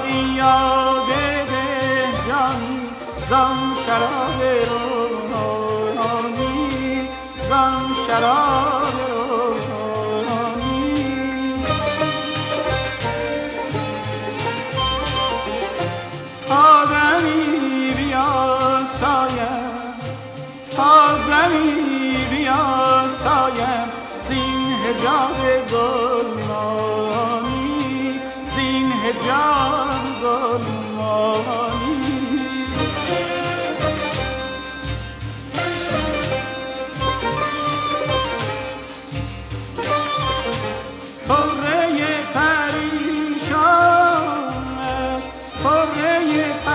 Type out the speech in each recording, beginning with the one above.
ساقیا بده جامی زان شراب روحانی، زان شراب روحانی. آدمی بیاسایم، آدمی بیاسایم زین حجاب ظلمانی، زین حجاب ظلمانی. طره پریشانش، طره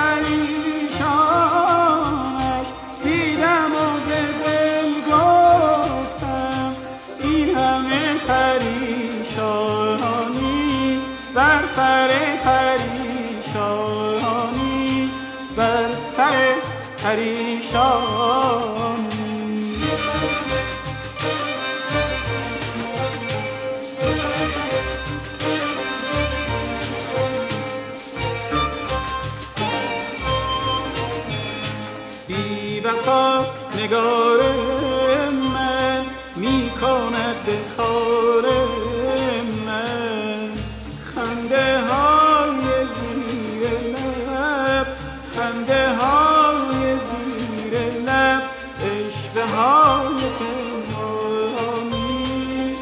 پریشانش دیدم و به دل گفتم این همه پریشانی بر سر پریشانی، بر سر پریشانی. بی وفا نگار من می کند به کار من، خنده های زیر لب، خنده های زیر لب، عشوه های پنهانی.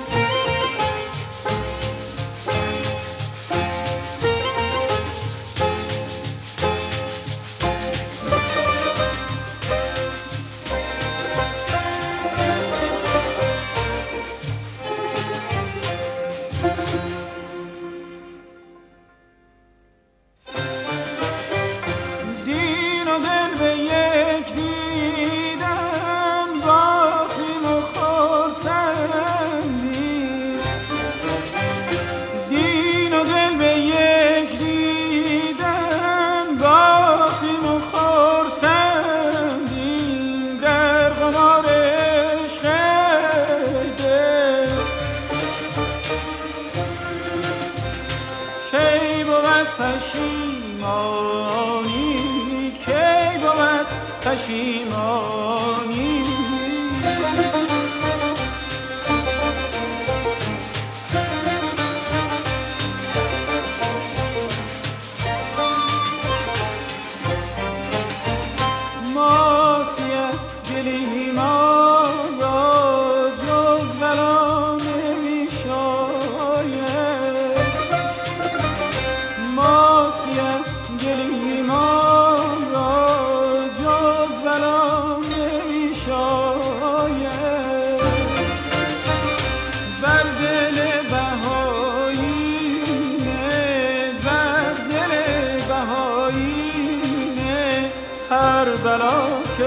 دین و دل به یک دیدن باختیم و خرسندیم، دین و دل به یک دیدن باختیم و خرسندیم، در قمار عشق دل کی بود پشیمانی، کی بود پشیمانی. ما سیه دلی ما را جز بلا نمی شاید، ما سیه دلی ما را جز بلا نمی شاید، بر دل بهایینه، بر دل بهایینه هر بلا که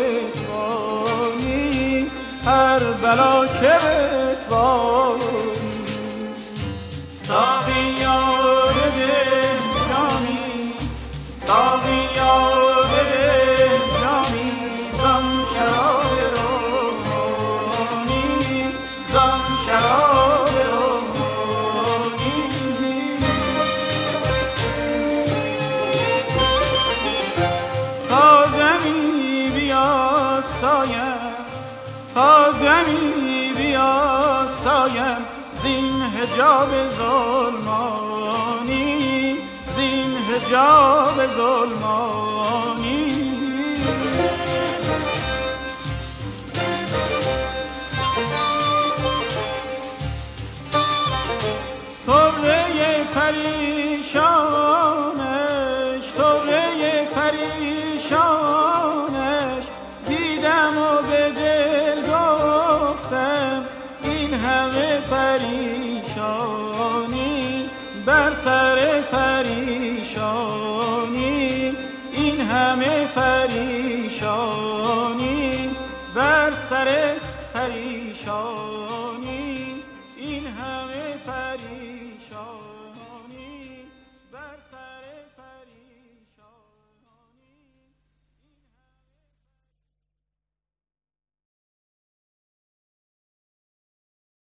بتوانی، هر بلا که بتوانی. ساقیا بده جامی، ساقیا بده جامی زان شراب روحانی، زان شراب روحانی. تا دمی بیاسایم، تا دمی بیاسایم زین حجاب ظلمانی، زین حجاب ظلمانی. طره پریشانش، طره پریشانش دیدم و به دل گفتم این همه پریشانی بر سر پریشانی، این همه پریشانی بر سر پریشانی، این همه پریشانی.